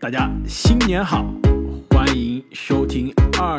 大家新年好，欢迎收听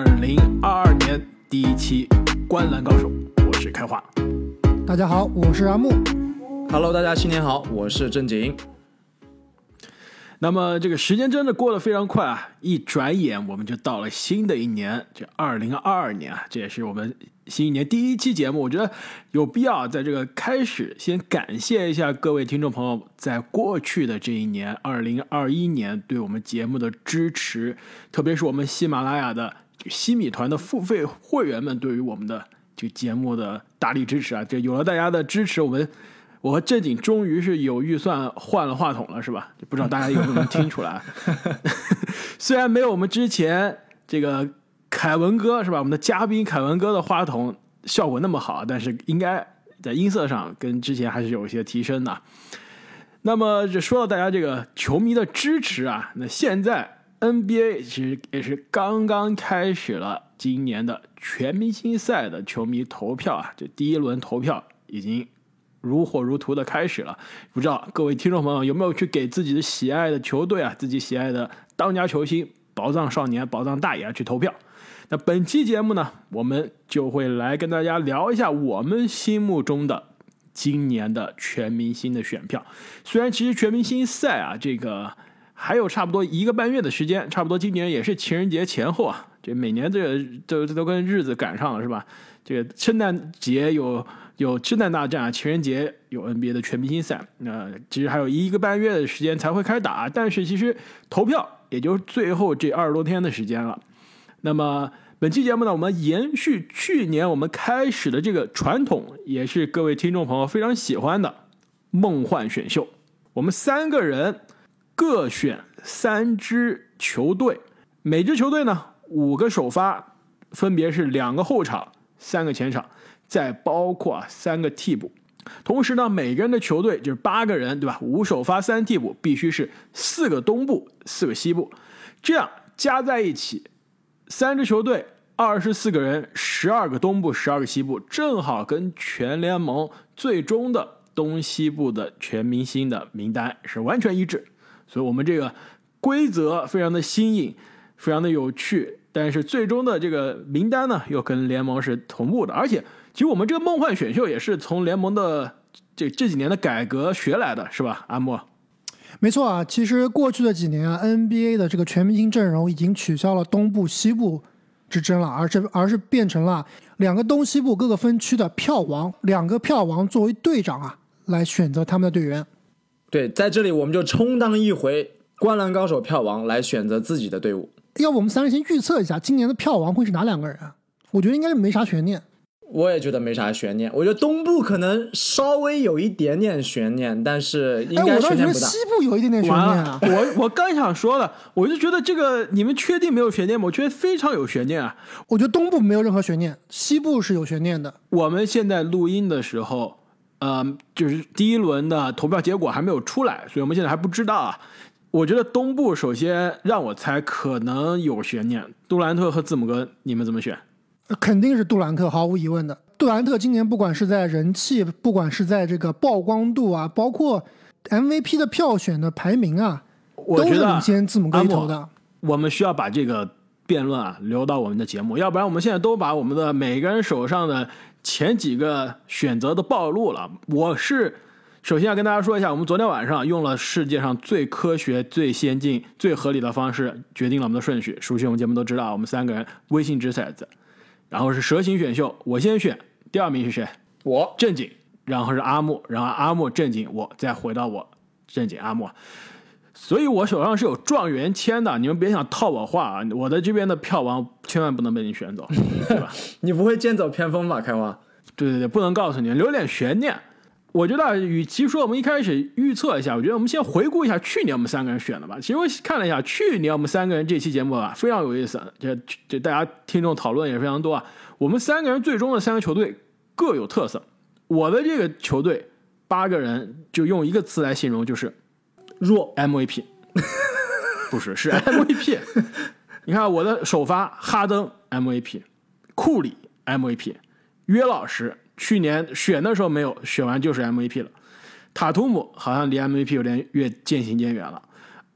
2022年第一期《观篮高手》，我是开化。 大家好，我是阿木。 Hello， 大家新年好，我是正经。 那么这个时间真的过得非常快啊，一转眼我们就到了新的一年，这2022年啊，这也是我们新一年第一期节目。我觉得有必要在这个开始先感谢一下各位听众朋友在过去的这一年2021年对我们节目的支持，特别是我们喜马拉雅的西米团的付费会员们对于我们的这个节目的大力支持啊，这有了大家的支持，我和正经终于是有预算换了话筒了，是吧？不知道大家有没有能听出来？虽然没有我们之前这个凯文哥是吧？我们的嘉宾凯文哥的话筒效果那么好，但是应该在音色上跟之前还是有一些提升的。那么这说到大家这个球迷的支持啊，那现在 NBA 其实也是刚刚开始了今年的全明星赛的球迷投票啊，这第一轮投票已经如火如荼的开始了，不知道各位听众朋友有没有去给自己的喜爱的球队啊，自己喜爱的当家球星、宝藏少年、宝藏大爷去投票。那本期节目呢，我们就会来跟大家聊一下我们心目中的今年的全明星的选票。虽然其实全明星赛啊，这个还有差不多1个半月的时间，差不多今年也是情人节前后啊，这每年这个都跟日子赶上了，是吧？这个圣诞节有圣诞大战啊，情人节有 NBA 的全明星赛，其实还有1个半月的时间才会开打，但是其实投票也就最后这20多天的时间了。那么本期节目呢，我们延续去年我们开始的这个传统，也是各位听众朋友非常喜欢的梦幻选秀。我们3个人各选3支球队，每支球队呢5个首发，分别是2个后场、3个前场，再包括3个替补。同时呢，每个人的球队就是8个人，对吧？5首发3替补，必须是4个东部4个西部，这样加在一起3支球队24个人，12个东部12个西部，正好跟全联盟最终的东西部的全明星的名单是完全一致。所以我们这个规则非常的新颖，非常的有趣，但是最终的这个名单呢又跟联盟是同步的。而且其实我们这个梦幻选秀也是从联盟的这几年的改革学来的，是吧？阿莫。 没错啊，其实过去的几年啊 NBA 的这个全明星阵容已经取消了东部西部之争了，而是变成了2个东西部各个分区的票王，2个票王作为队长啊来选择他们的队员。 对，在这里我们就充当一回灌篮高手票王来选择自己的队伍。 要不我们3人先预测一下今年的票王会是哪2个人啊？我觉得应该是没啥悬念。 我也觉得没啥悬念，我觉得东部可能稍微有一点点悬念，但是应该悬念不大。 我倒觉得西部有一点点悬念啊。 我刚想说了，我就觉得这个你们确定没有悬念吗？我觉得非常有悬念啊。 我觉得东部没有任何悬念，西部是有悬念的。 我们现在录音的时候，就是第一轮的投票结果还没有出来，所以我们现在还不知道啊。我觉得东部首先让我猜可能有悬念，杜兰特和字母哥，你们怎么选？ 肯定是杜兰特，毫无疑问的。杜兰特今年不管是在人气，不管是在这个曝光度啊，包括 MVP 的票选的排名啊，都是领先字母哥一头的。 我们需要把这个辩论啊留到我们的节目，要不然我们现在都把我们的每个人手上的前几个选择都暴露了。我是首先要跟大家说一下，我们昨天晚上用了世界上最科学、最先进、最合理的方式决定了我们的顺序。熟悉我们节目都知道，我们3个人微信掷骰子，然后是蛇形选秀，我先选，第2名是谁？ 我正经，然后是阿木，然后阿木正经，我再回到我正经阿木。所以我手上是有状元签的，你们别想套我话啊！我的这边的票王千万不能被你选走，对吧？ 你不会剑走偏锋吧，开花？ 对，不能告诉你，留点悬念。我觉得与其说我们一开始预测一下，我觉得我们先回顾一下去年我们3个人选的吧。其实我看了一下去年我们3个人这期节目吧，非常有意思，这大家听众讨论也非常多啊。我们3个人最终的3个球队各有特色。我的这个球队8个人就用一个词来形容，就是弱 MVP 不是 MVP 你看我的首发哈登 MVP， 库里 MVP， 约老师去年选的时候没有，选完就是 MVP 了。塔图姆好像离 MVP 有点越渐行渐远了。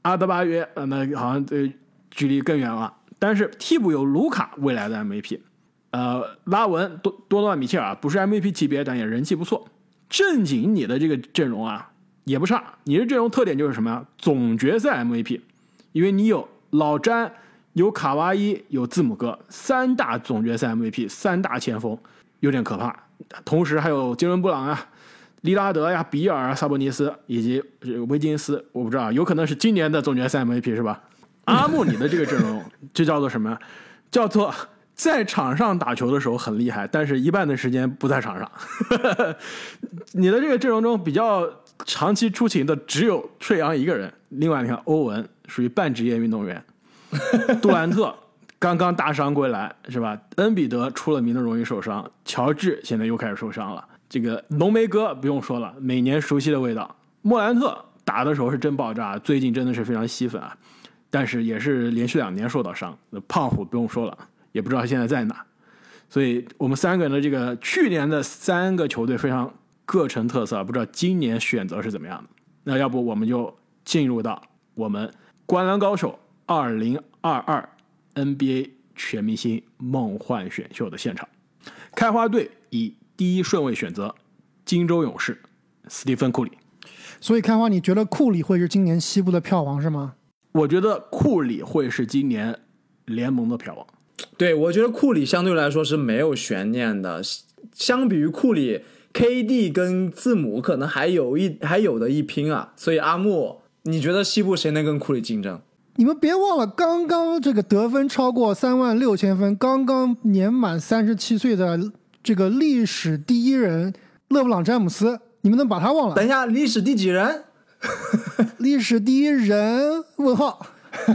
阿德巴约，那好像距离更远了。但是替补有卢卡未来的 MVP，拉文多诺万米切尔不是 MVP 级别，但也人气不错。正经你的这个阵容啊也不差，你的阵容特点就是什么呀？总决赛 MVP， 因为你有老詹、有卡哇伊、有字母哥三大总决赛 MVP， 三大前锋，有点可怕。同时还有杰伦布朗啊、利拉德呀、比尔啊、萨博尼斯以及维金斯，我不知道，有可能是今年的总决赛 MVP 是吧？阿木，你的这个阵容这叫做什么？叫做在场上打球的时候很厉害，但是一半的时间不在场上。你的这个阵容中比较长期出勤的只有睡杨一个人，另外你看欧文属于半职业运动员，杜兰特刚刚大伤归来是吧？恩比德出了名的容易受伤，乔治现在又开始受伤了。这个浓眉哥不用说了，每年熟悉的味道。莫兰特打的时候是真爆炸，最近真的是非常吸粉啊，但是也是连续2年受到伤。胖虎不用说了，也不知道现在在哪。所以我们3个人的这个去年的3个球队非常各成特色，不知道今年选择是怎么样的。那要不我们就进入到我们灌篮高手2022 NBA 全明星梦幻选秀的现场。开花队以第1顺位选择金州勇士斯蒂芬·库里。 所以开花，你觉得库里会是今年西部的票王是吗？ 我觉得库里会是今年联盟的票王。 对，我觉得库里相对来说是没有悬念的。相比于库里 ，KD 跟字母可能还有的一拼啊。所以阿木，你觉得西部谁能跟库里竞争？ 你们别忘了，刚刚这个得分超过36000分，刚刚年满37岁的这个历史第1人勒布朗詹姆斯，你们能把他忘了？ 等一下，历史第几人？ 历史第1人？问号。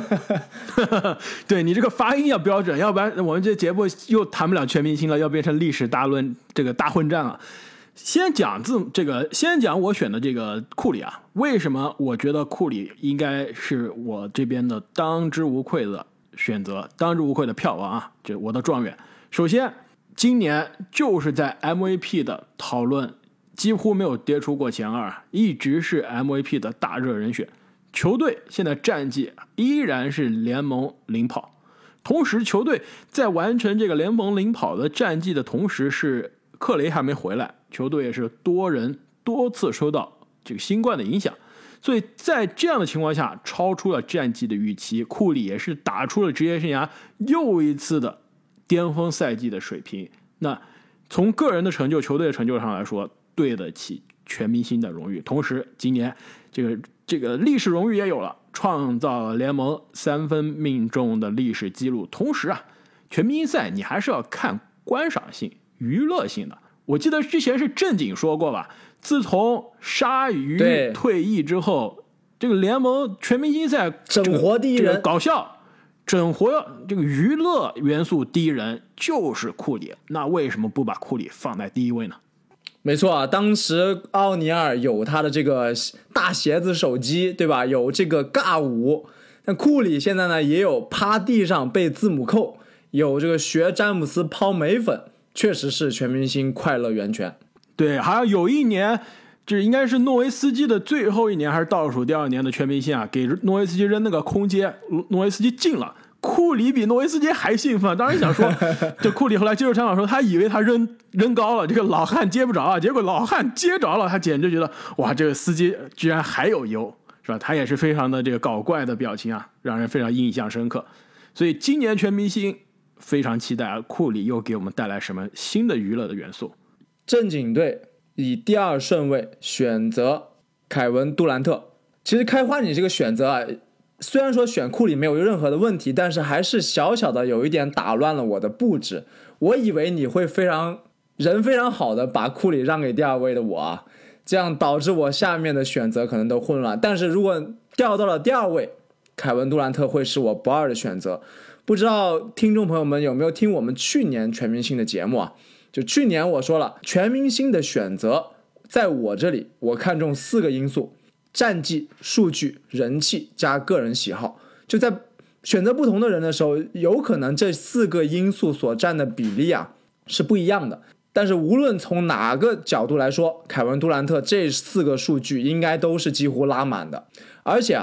对，你这个发音要标准，要不然我们这节目又谈不了全明星了，要变成历史大论这个大混战了。先讲我选的这个库里啊，为什么我觉得库里应该是我这边的当之无愧的选择，当之无愧的票王啊，这我的状元。首先，今年就是在 MVP 的讨论几乎没有跌出过前2，一直是 MVP 的大热人选。球队现在战绩依然是联盟领跑，同时球队在完成这个联盟领跑的战绩的同时，是克雷还没回来，球队也是多次受到这个新冠的影响，所以在这样的情况下超出了战绩的预期，库里也是打出了职业生涯又一次的巅峰赛季的水平。那从个人的成就、球队的成就上来说，对得起全明星的荣誉。同时今年这个历史荣誉也有了，创造了联盟3分命中的历史记录。同时啊，全明星赛你还是要看观赏性、娱乐性的。我记得之前是正经说过吧，自从鲨鱼退役之后，这个联盟全明星赛整活第1人， 这个搞笑、整活这个娱乐元素第1人就是库里。那为什么不把库里放在第1位呢？ 没错啊，当时奥尼尔有他的这个大鞋子手机，对吧？有这个尬舞。但库里现在呢，也有趴地上被字母扣，有这个学詹姆斯抛眉粉，确实是全明星快乐源泉。 对，还有一年，这应该是诺维斯基的最后1年，还是倒数第2年的全明星啊，给诺维斯基扔那个空接，诺维斯基进了。库里比诺维斯基还兴奋，当时想说，这库里后来接受采访说，他以为他扔高了，这个老汉接不着啊，结果老汉接着了，他简直觉得哇，这个司机居然还有油，是吧？他也是非常的这个搞怪的表情啊，让人非常印象深刻。所以今年全明星非常期待库里又给我们带来什么新的娱乐的元素。 正经队以第2顺位选择凯文杜兰特。其实开花你这个选择啊，虽然说选库里没有任何的问题，但是还是小小的有一点打乱了我的布置。我以为你会人非常好的把库里让给第2位的我啊，这样导致我下面的选择可能都混乱。但是如果掉到了第2位，凯文杜兰特会是我不二的选择。不知道听众朋友们有没有听我们去年全明星的节目啊？就去年我说了，全明星的选择在我这里，我看重4个因素：战绩、数据、人气加个人喜好。就在选择不同的人的时候，有可能这4个因素所占的比例啊是不一样的。但是无论从哪个角度来说，凯文杜兰特这4个数据应该都是几乎拉满的。而且啊，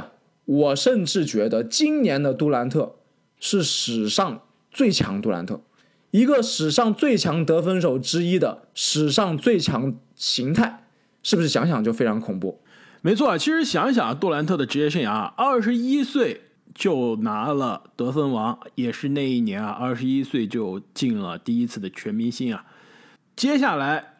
我甚至觉得今年的杜兰特是史上最强杜兰特，一个史上最强得分手之一的史上最强形态，是不是想想就非常恐怖？ 没错，其实想想杜兰特的职业生涯，21岁就拿了得分王，也是那一年21岁就进了第一次的全明星啊。接下来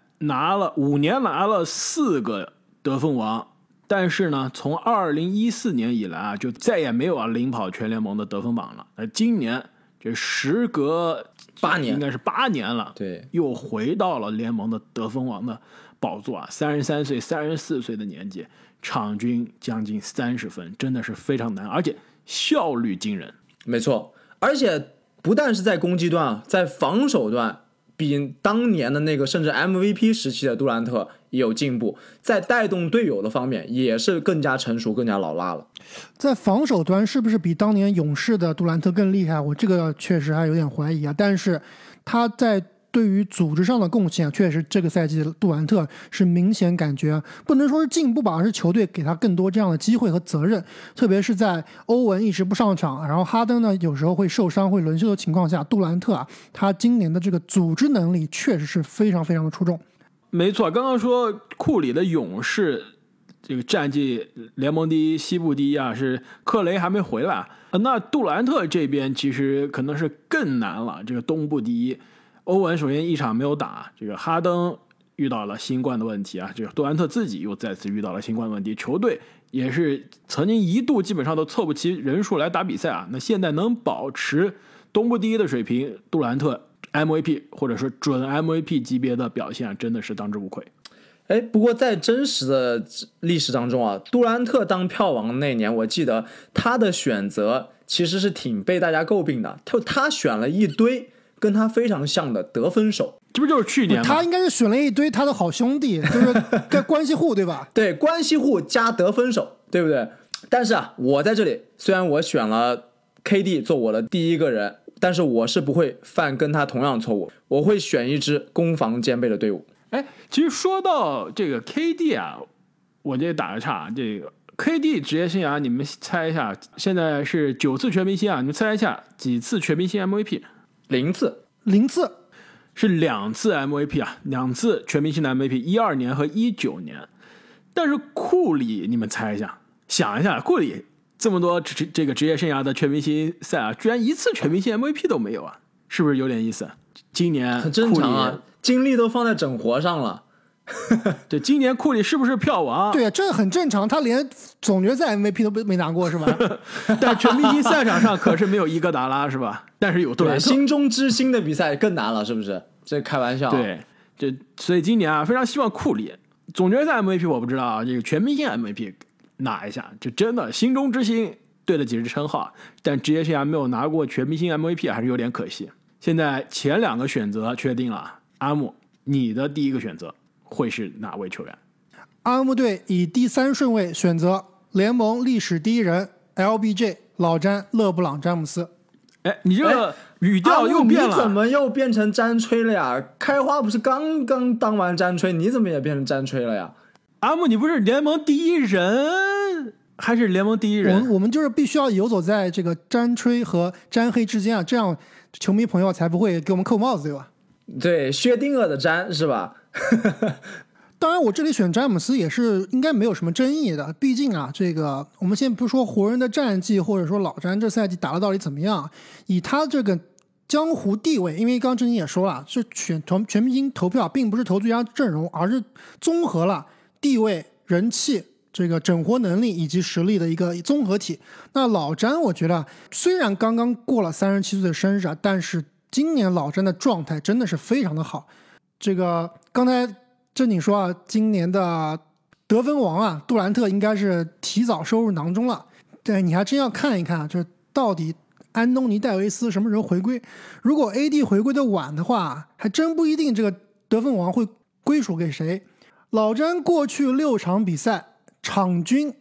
5年拿了4个得分王，但是呢，从2014年以来就再也没有领跑全联盟的得分榜了。今年这时隔 8年， 应该是8年了， 对， 又回到了联盟的得分王的宝座33岁、34岁的年纪，场均将近30分，真的是非常难，而且效率惊人。 没错，而且不但是在攻击端在防守端比当年的那个甚至 MVP 时期的杜兰特也有进步，在带动队友的方面也是更加成熟、更加老辣了。 在防守端是不是比当年勇士的杜兰特更厉害？我这个确实还有点怀疑啊。但是他在对于组织上的贡献，确实这个赛季的杜兰特是明显感觉不能说是进步吧，而是球队给他更多这样的机会和责任。特别是在欧文一直不上场，然后哈登呢有时候会受伤会轮休的情况下，杜兰特他今年的这个组织能力确实是非常非常的出众。 没错，刚刚说库里的勇士这个战绩联盟第一、西部第一是克雷还没回来，那杜兰特这边其实可能是更难了。这个东部第一，欧文首先一场没有打，这个哈登遇到了新冠的问题这个杜兰特自己又再次遇到了新冠问题，球队也是曾经一度基本上都凑不齐人数来打比赛那现在能保持东部第一的水平，杜兰特 MVP 或者是准 MVP 级别的表现真的是当之无愧。 不过在真实的历史当中杜兰特当票王那年，我记得他的选择其实是挺被大家诟病的，他选了一堆跟他非常像的得分手， 这不就是去年吗？ 他应该是选了一堆他的好兄弟，就是关系户对吧？ 对，关系户加得分手，对不对？但是我在这里，虽然我选了 KD 做我的第一个人，但是我是不会犯跟他同样的错误，我会选一支攻防兼备的队伍。 其实说到这个 KD 我这打个岔，这个 KD 职业生涯你们猜一下，现在是9次全明星你们猜一下几次全明星 MVP？ 0次 ，0次是2次 MVP 2次全明星的 MVP，12年和19年。但是库里你们猜一下，想一下，库里这么多这个职业生涯的全明星赛居然1次全明星 MVP 都没有是不是有点意思？今年很正常精力都放在整活上了。 对，今年库里是不是票王？ 对这很正常，他连总决赛 MVP 都没拿过是吧？ 但全明星赛场上可是没有伊戈达拉是吧？但是有杜兰特。 心中之星的比赛更难了，是不是？这开玩笑。 对，所以今年非常希望库里总决赛 MVP 我不知道这个全明星 MVP 拿一下，就真的心中之星对得起这称号，但职业生涯没有拿过全明星 MVP 还是有点可惜。现在前2个选择确定了，阿木，你的第一个选择会是哪位球员？ 阿木队以第3顺位选择联盟历史第一人 LBJ 老詹勒布朗詹姆斯。 你这个语调又变了， 你怎么又变成詹吹了呀？开花不是刚刚当完詹吹，你怎么也变成詹吹了呀？ 阿木，你不是联盟第一人还是联盟第一人？ 我们就是必须要游走在这个詹吹和詹黑之间这样球迷朋友才不会给我们扣帽子，对吧？ 对，薛定谔的詹是吧？ 当然我这里选詹姆斯也是应该没有什么争议的，毕竟这个我们先不说湖人的战绩，或者说老詹这赛季打的到底怎么样，以他这个江湖地位，因为刚刚郑经也说了，是全明星投票并不是投最佳阵容，而是综合了地位、人气、这个整活能力以及实力的一个综合体。那老詹我觉得虽然刚刚过了37岁的生日但是今年老詹的状态真的是非常的好。这个刚才正经说今年的得分王杜兰特应该是提早收入囊中了。对，你还真要看一看，这到底安东尼戴维斯什么时候回归？如果 AD 回归的晚的话，还真不一定这个得分王会归属给谁。老詹过去6场比赛场均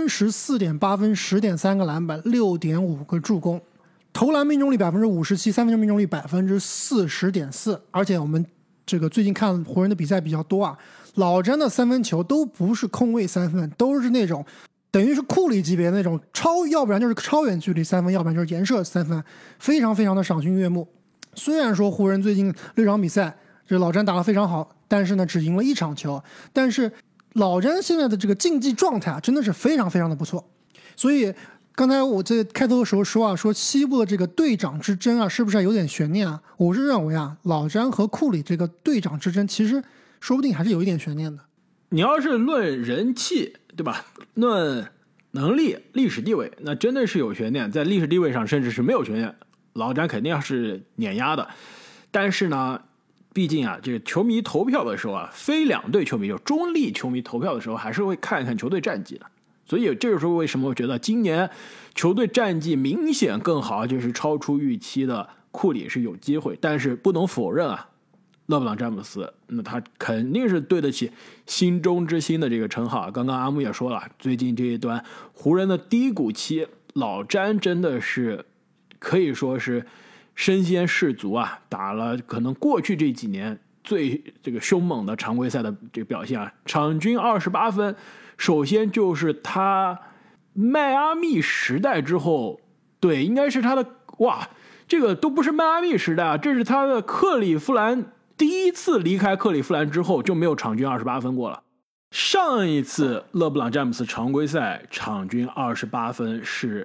34.8 分 10.3 个篮板 6.5 个助攻，投篮命中率 57%， 三分球命中率 40.4%。 而且我们这个最近看湖人的比赛比较多老詹的三分球都不是空位三分，都是那种等于是库里级别那种要不然就是超远距离3分，要不然就是颜射3分，非常非常的赏心悦目。虽然说湖人最近6场比赛这老詹打得非常好，但是呢只赢了1场球，但是老詹现在的这个竞技状态真的是非常非常的不错。所以刚才我在开头的时候说西部的这个队长之争是不是有点悬念啊？我是认为老詹和库里这个队长之争其实说不定还是有一点悬念的。 你要是论人气，对吧？论能力、历史地位，那真的是有悬念，在历史地位上甚至是没有悬念，老詹肯定是碾压的。但是呢，毕竟这个球迷投票的时候非两队球迷就中立球迷投票的时候，还是会看一看球队战绩的。所以这个时候为什么我觉得今年球队战绩明显更好，就是超出预期的库里是有机会。但是不能否认勒布朗詹姆斯那他肯定是对得起心中之星的这个称号。刚刚阿木也说了，最近这一段湖人的低谷期，老詹真的是可以说是身先士卒打了可能过去这几年最这个凶猛的常规赛的这个表现场均28分。首先就是他迈阿密时代之后，对，应该是他的这个都不是迈阿密时代这是他的克利夫兰，第一次离开克利夫兰之后就没有场均28分过了。上一次勒布朗詹姆斯常规赛场均28分是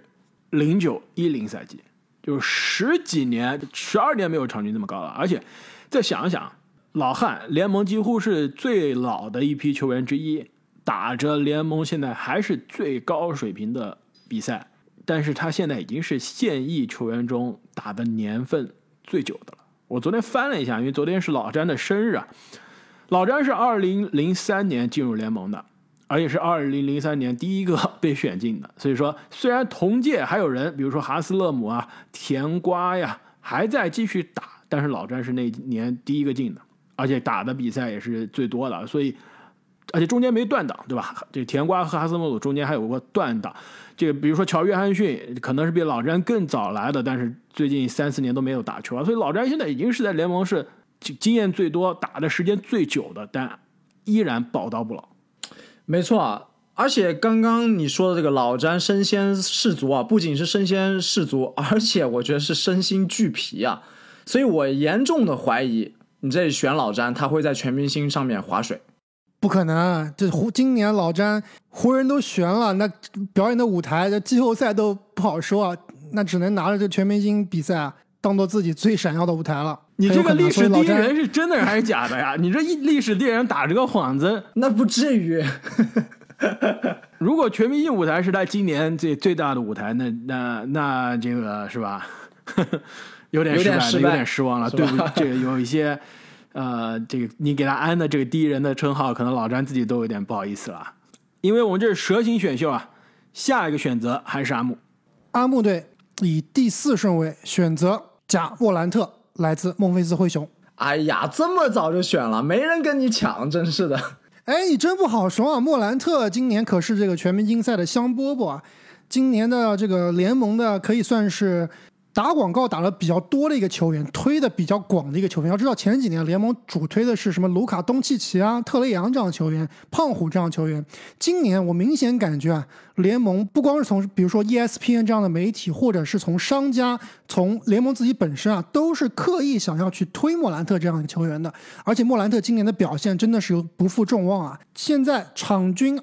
09-10赛季，就12年没有场均这么高了。而且再想一想，老汉联盟几乎是最老的一批球员之一，打着联盟现在还是最高水平的比赛，但是他现在已经是现役球员中打的年份最久的了。我昨天翻了一下，因为昨天是老詹的生日老詹是2003年进入联盟的，而且是2003年第一个被选进的。所以说虽然同届还有人比如说哈斯勒姆甜瓜还在继续打，但是老詹是那年第一个进的，而且打的比赛也是最多的，所以而且中间没断档，对吧？这甜瓜和哈斯勒姆中间还有过断档。这个比如说乔约翰逊可能是比老詹更早来的，但是最近3-4年都没有打球所以老詹现在已经是在联盟是经验最多、打的时间最久的，但依然宝刀不老。 没错而且刚刚你说的这个老詹身先士卒不仅是身先士卒，而且我觉得是身心俱疲所以我严重的怀疑你这里选老詹他会在全明星上面划水。 不可能，今年老詹湖人都悬了，那表演的舞台这季后赛都不好说那只能拿着这全明星比赛当做自己最闪耀的舞台了。 你这个历史第一人是真的还是假的呀？你这历史第一人打这个幌子， 那不至于。 如果全明星舞台是他今年最大的舞台，那这个是吧？有点失望了，对不对？这个有一些。这个你给他安的这个第一人的称号，可能老詹自己都有点不好意思了。因为我们这是蛇形选秀下一个选择还是阿木队以第4顺位选择贾莫兰特，来自孟菲斯灰熊。 哎呀，这么早就选了，没人跟你抢，真是的。 你真不好说莫兰特今年可是这个全明星赛的香饽饽今年的这个联盟的可以算是打广告打了比较多的一个球员，推的比较广的一个球员。要知道前几年联盟主推的是什么卢卡东契奇特雷杨这样的球员，胖虎这样的球员。今年我明显感觉联盟不光是从比如说 ESPN 这样的媒体，或者是从商家，从联盟自己本身都是刻意想要去推莫兰特这样的球员的。而且莫兰特今年的表现真的是不负众望现在场均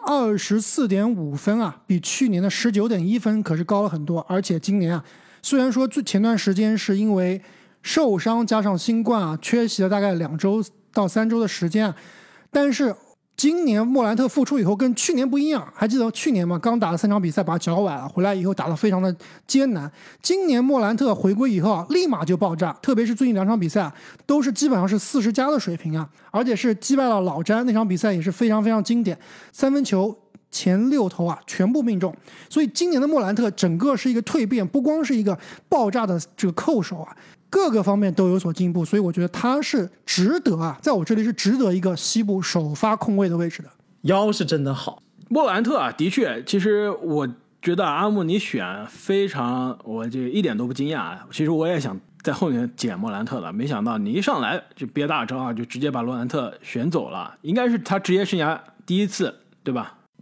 24.5分比去年的19.1分可是高了很多。而且今年虽然说前段时间是因为受伤加上新冠缺席了大概2周到3周的时间但是今年莫兰特复出以后跟去年不一样。还记得去年吗？刚打了3场比赛把脚崴了，回来以后打得非常的艰难。今年莫兰特回归以后立马就爆炸，特别是最近2场比赛都是基本上是40加的水平而且是击败了老詹，那场比赛也是非常非常经典，3分球前6投全部命中。所以今年的莫兰特整个是一个蜕变，不光是一个爆炸的这个扣手各个方面都有所进步。所以我觉得他是值得在我这里是值得一个西部首发控卫的位置的。 腰是真的好。 莫兰特的确，其实我觉得阿木你选非常，我这一点都不惊讶其实我也想在后面捡莫兰特的，没想到你一上来就憋大招就直接把莫兰特选走了，应该是他职业生涯第一次对吧？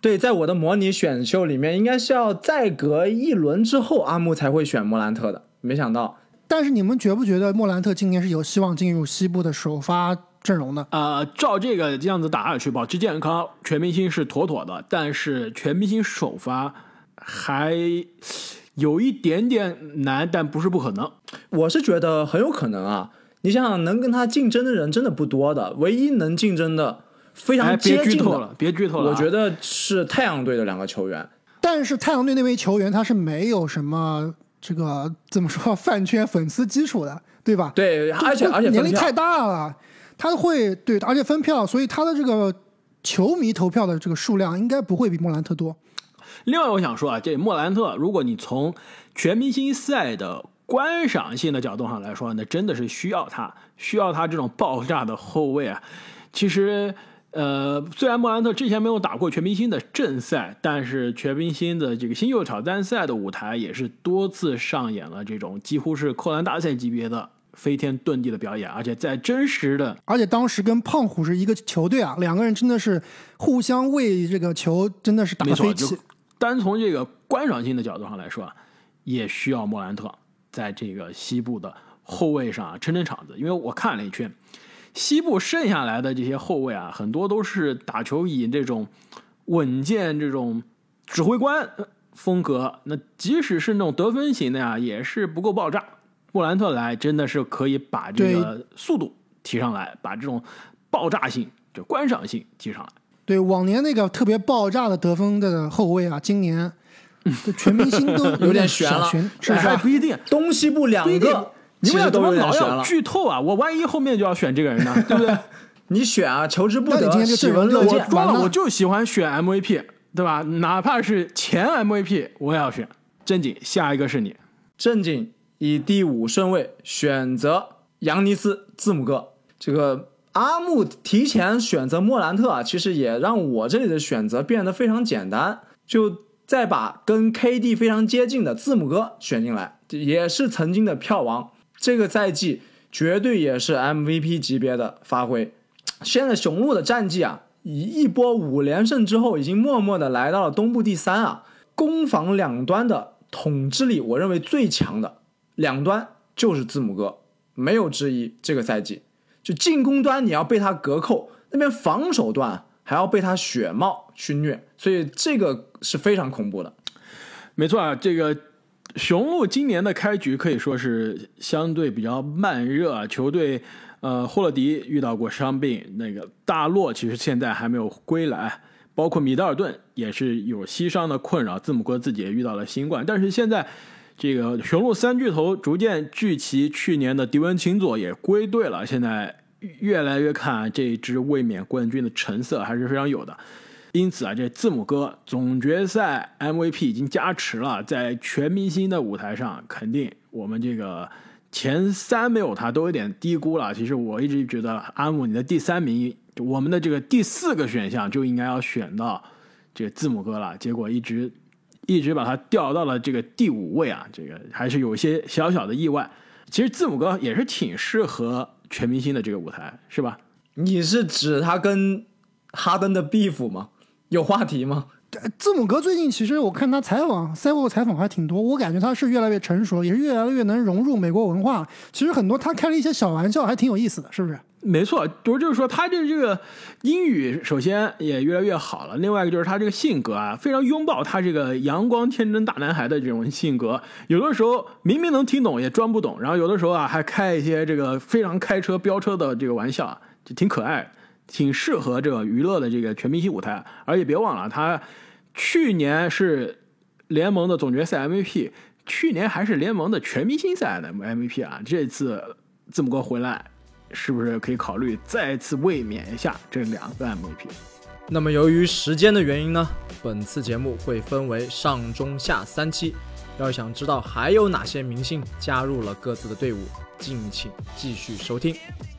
对，在我的模拟选秀里面，应该是要再隔一轮之后，阿木才会选莫兰特的。没想到， 但是你们觉不觉得莫兰特今年是有希望进入西部的首发阵容呢？ 照这个样子打下去，保持健康，全明星是妥妥的。但是全明星首发还有一点点难，但不是不可能。 我是觉得很有可能啊。你想想，能跟他竞争的人真的不多的，唯一能竞争的非常接近的， 别剧透了， 我觉得是太阳队的2个球员。 但是太阳队那位球员他是没有什么这个怎么说饭圈粉丝基础的，对吧？ 对，而且年龄太大了，他会对，而且分票，所以他的这个球迷投票的这个数量应该不会比莫兰特多。 另外，我想说啊，这莫兰特，如果你从全明星赛的观赏性的角度上来说，那真的是需要他这种爆炸的后卫啊。其实，虽然莫兰特之前没有打过全明星的正赛，但是全明星的这个新秀挑战赛的舞台也是多次上演了这种几乎是扣篮大赛级别的飞天遁地的表演，而且在真实的， 而且当时跟胖虎是一个球队啊，两个人真的是互相为这个球真的是打得飞起。 单从这个观赏性的角度上来说啊，也需要莫兰特在这个西部的后卫上撑撑场子。因为我看了一圈，西部剩下来的这些后卫啊，很多都是打球以这种稳健、这种指挥官风格。那即使是那种得分型的呀，也是不够爆炸。莫兰特来真的是可以把这个速度提上来，把这种爆炸性、就观赏性提上来。 对，往年那个特别爆炸的得分的后卫啊，今年全明星都有点悬了， 是还不一定， 东西部2个， 你们都怎么老要要剧透啊？我万一后面就要选这个人呢，对不对？ 你选啊，求之不得， 今天就喜闻乐见。 我说了，我就喜欢选 MVP， 对吧？哪怕是前 MVP， 我也要选。正经，下一个是你。 正经以第5顺位选择扬尼斯字母哥。这个阿木提前选择莫兰特啊，其实也让我这里的选择变得非常简单，就再把跟 KD 非常接近的字母哥选进来，也是曾经的票王，这个赛季绝对也是 MVP 级别的发挥。现在雄鹿的战绩啊，以一波5连胜之后，已经默默的来到了东部第3啊，攻防两端的统治力，我认为最强的两端就是字母哥，没有之一。这个赛季就进攻端你要被他隔扣，那边防守端还要被他血帽去虐，所以这个是非常恐怖的。 没错啊，这个雄鹿今年的开局可以说是相对比较慢热啊，球队霍勒迪遇到过伤病，那个大洛其实现在还没有归来，包括米德尔顿也是有膝伤的困扰，字母哥自己也遇到了新冠，但是现在这个雄鹿3巨头逐渐聚齐，去年的迪文钦佐也归队了，现在越来越看这支卫冕冠军的成色还是非常有的。因此啊，这字母哥总决赛 MVP 已经加持了，在全明星的舞台上，肯定我们这个前3没有他都有点低估了。其实我一直觉得阿姆你的第3名，我们的这个第4个选项就应该要选到这个字母哥了，结果一直把他调到了这个第5位啊，这个还是有一些小小的意外。其实字母哥也是挺适合全明星的这个舞台，是吧？ 你是指他跟哈登的 beef 吗？有话题吗？ 字母哥最近其实我看他赛后采访还挺多，我感觉他是越来越成熟，也是越来越能融入美国文化。其实很多他开了一些小玩笑还挺有意思的，是不是？ 没错，就是说他这个英语首先也越来越好了，另外一个就是他这个性格啊，非常拥抱他这个阳光天真大男孩的这种性格，有的时候明明能听懂也装不懂，然后有的时候啊还开一些这个非常开车飙车的这个玩笑啊，就挺可爱，挺适合这个娱乐的这个全明星舞台。而且别忘了他去年是联盟的总决赛 MVP， 去年还是联盟的全明星赛的 MVP 啊，这次字母哥回来是不是可以考虑再次卫冕一下这2个 MVP？ 那么由于时间的原因呢，本次节目会分为上中下3期，要是想知道还有哪些明星加入了各自的队伍，敬请继续收听。